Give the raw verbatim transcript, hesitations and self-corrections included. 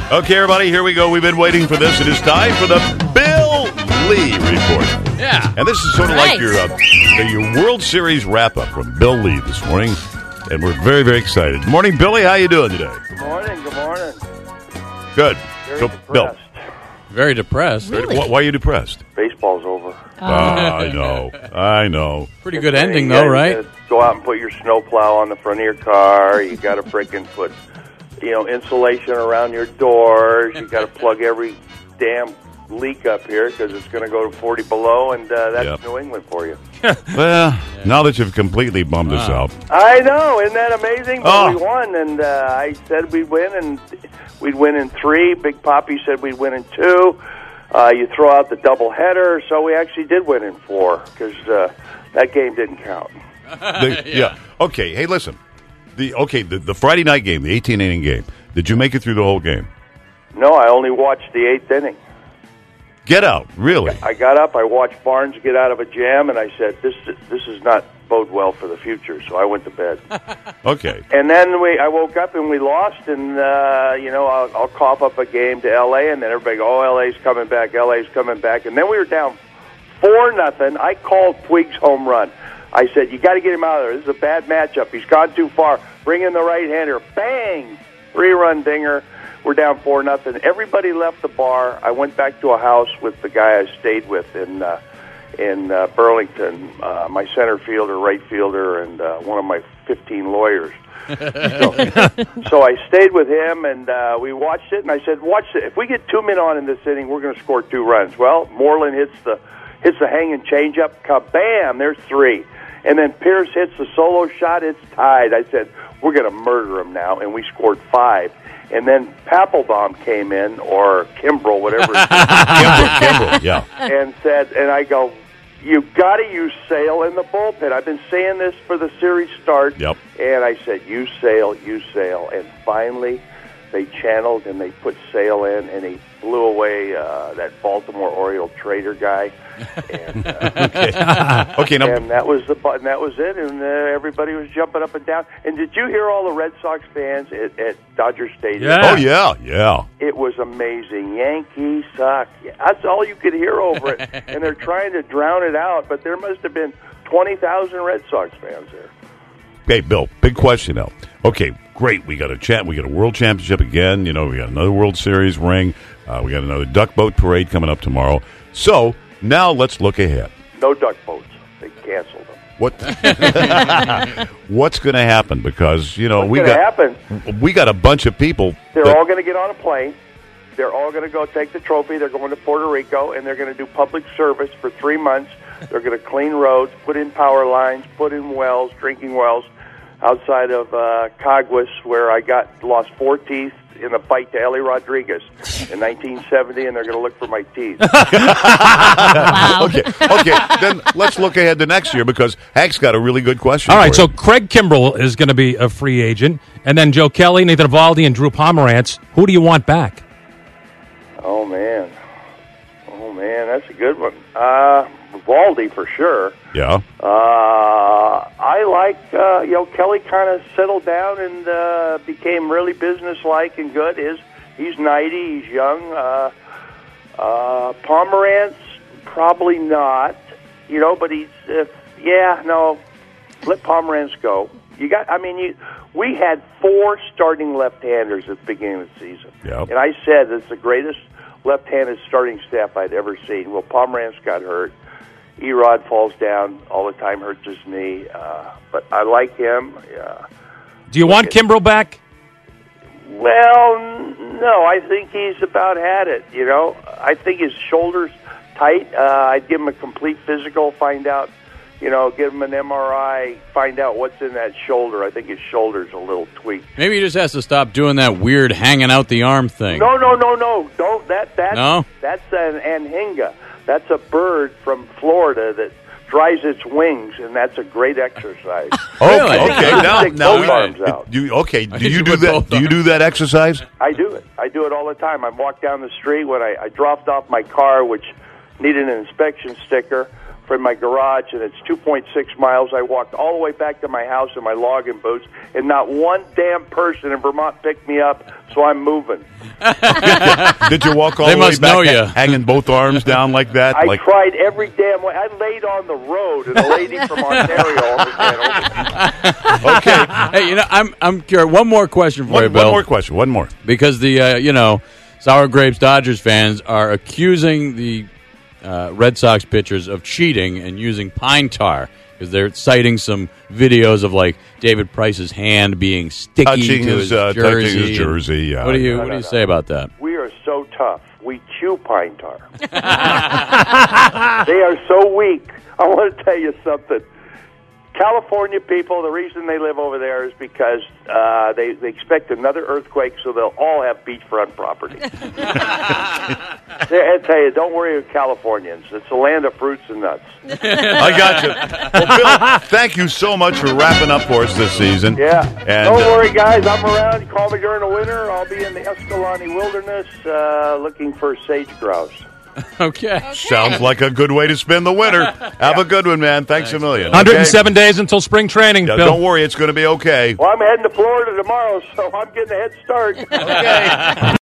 Okay, everybody, here we go. We've been waiting for this. It is time for the Bill Lee Report. Yeah. And this is sort of Right. like your uh, your World Series wrap-up from Bill Lee this morning. And we're very, very excited. Good morning, Billy. How you doing today? Good morning, good morning. Good. Very So, depressed. Bill, Very depressed. Really? wh- why are you depressed? Baseball's over. Ah, I know. I know. Pretty good You ending, gotta- though, you right? gotta Go out and put your snowplow on the front of your car. You got to freaking put, you know, insulation around your doors. You got to plug every damn leak up here because it's going to go to forty below, and uh, that's Yep. New England for you. Well, now that you've completely bummed us Wow. out. I know, isn't that amazing? But Oh. we won, and uh, I said we'd win, and we'd win in three. Big Poppy said we'd win in two. Uh, you throw out the doubleheader, so we actually did win in four because uh, that game didn't count. The- yeah. Okay. Hey, listen. The okay. The, the Friday night game, the eighteen inning game. Did you make it through the whole game? No, I only watched the eighth inning. Get out. Really? I got up, I watched Barnes get out of a jam, and I said, "This this is not bode well for the future." So I went to bed. Okay. And then we, I woke up and we lost, and uh, you know, I'll, I'll cough up a game to L A, and then everybody go, "Oh, L A's coming back, L A's coming back," and then we were down four nothing. I called Puig's home run. I said, "You got to get him out of there. This is a bad matchup. He's gone too far. Bring in the right-hander." Bang! Three-run dinger. We're down four nothing. Everybody left the bar. I went back to a house with the guy I stayed with in uh, in uh, Burlington, uh, my center fielder, right fielder, and uh, one of my fifteen lawyers. so, so I stayed with him, and uh, we watched it. And I said, "Watch it. If we get two men on in this inning, we're going to score two runs." Well, Moreland hits the hits the hanging changeup. Kabam! There's three. And then Pierce hits the solo shot. It's tied. I said, "We're going to murder him now," and we scored five. And then Papelbon came in, or Kimbrel, whatever his name Kimbrel, Kimbrel, yeah. and said, and I go, "You got to use Sale in the bullpen." I've been saying this for the series start. Yep. And I said, "Use Sale, use Sale." And finally, they channeled and they put Sale in, and he blew away uh, that Baltimore Oriole trader guy. And, uh, Okay. Okay. Now, and that was the button. That was it. And uh, everybody was jumping up and down. And did you hear all the Red Sox fans at, at Dodger Stadium? Yeah. oh yeah, yeah. It was amazing. Yankees suck. That's all you could hear over it. And they're trying to drown it out, but there must have been twenty thousand Red Sox fans there. Hey, Bill. Big question now. Okay, great. We got a chat. We got a World Championship again. You know, we got another World Series ring. Uh, we got another duck boat parade coming up tomorrow. So now let's look ahead. No duck boats. They canceled them. What? What's going to happen? Because you know What's we going to got happen? we got a bunch of people. They're that- all going to get on a plane. They're all going to go take the trophy. They're going to Puerto Rico, and they're going to do public service for three months. They're going to clean roads, put in power lines, put in wells, drinking wells, outside of uh, Caguas, where I got lost four teeth in a fight to Ellie Rodriguez in nineteen seventy, and they're going to look for my teeth. Wow. Okay, okay. Then let's look ahead to next year because Hank's got a really good question. All right, for so you. Craig Kimbrel is going to be a free agent, and then Joe Kelly, Nathan Eovaldi, and Drew Pomerantz. Who do you want back? Oh, man. Oh, man, that's a good one. Uh, Valdi, for sure. yeah, Uh, I like, uh, you know, Kelly kind of settled down and uh, became really businesslike and good. His, he's ninety, he's young. Uh, uh, Pomerantz, probably not, you know, but he's, uh, yeah, no, let Pomerantz go. You got, I mean, you, we had four starting left-handers at the beginning of the season. Yep. And I said it's the greatest left-handed starting staff I'd ever seen. Well, Pomerantz got hurt. Erod falls down all the time, hurts his knee. Uh, but I like him. Uh, Do you want Kimbrel back? well, n- no, I think he's about had it, you know. I think his shoulder's tight. Uh, I'd give him a complete physical, find out, you know, give him an M R I, find out what's in that shoulder. I think his shoulder's a little tweaked. Maybe he just has to stop doing that weird hanging out the arm thing. No, no, no, no. Don't. That, that, No? That's an anhinga. That's a bird from Florida that dries its wings, and that's a great exercise. okay, Really? okay. Now, Stick now, both arms out. do you, okay. Do think you you do put that? both Do you do that exercise? I do it. I do it all the time. I walk down the street when I, I dropped off my car, which needed an inspection sticker from my garage, and it's two point six miles. I walked all the way back to my house in my logging boots, and not one damn person in Vermont picked me up, so I'm moving. Did you walk all They the way must back know ya. ha- hanging both arms down like that? I like tried every damn way. I laid on the road, and a lady from Ontario almost ran over me. Okay. Hey, you know, I'm I'm curious. One more question for One, you, Bill. one more question. One more. Because the uh, you know Sour Grapes Dodgers fans are accusing the uh, Red Sox pitchers of cheating and using pine tar because they're citing some videos of like David Price's hand being sticky Touching to his, his uh, jersey. touching his jersey, yeah. What do you No, what no, do you no. say about that? We are so tough. We chew pine tar. They are so weak. I want to tell you something. California people, the reason they live over there is because uh, they, they expect another earthquake, so they'll all have beachfront property. I tell you, don't worry with Californians. It's a land of fruits and nuts. I got you. Well, Bill, thank you so much for wrapping up for us this season. Yeah. And, Don't uh, worry, guys. I'm around. Call me during the winter. I'll be in the Escalante Wilderness uh, looking for sage grouse. Okay. Sounds like a good way to spend the winter. Have a good one, man. Thanks, a million. one hundred seven Okay? days until spring training, Yeah, Bill. don't worry, it's going to be okay. Well, I'm heading to Florida tomorrow, so I'm getting a head start. Okay.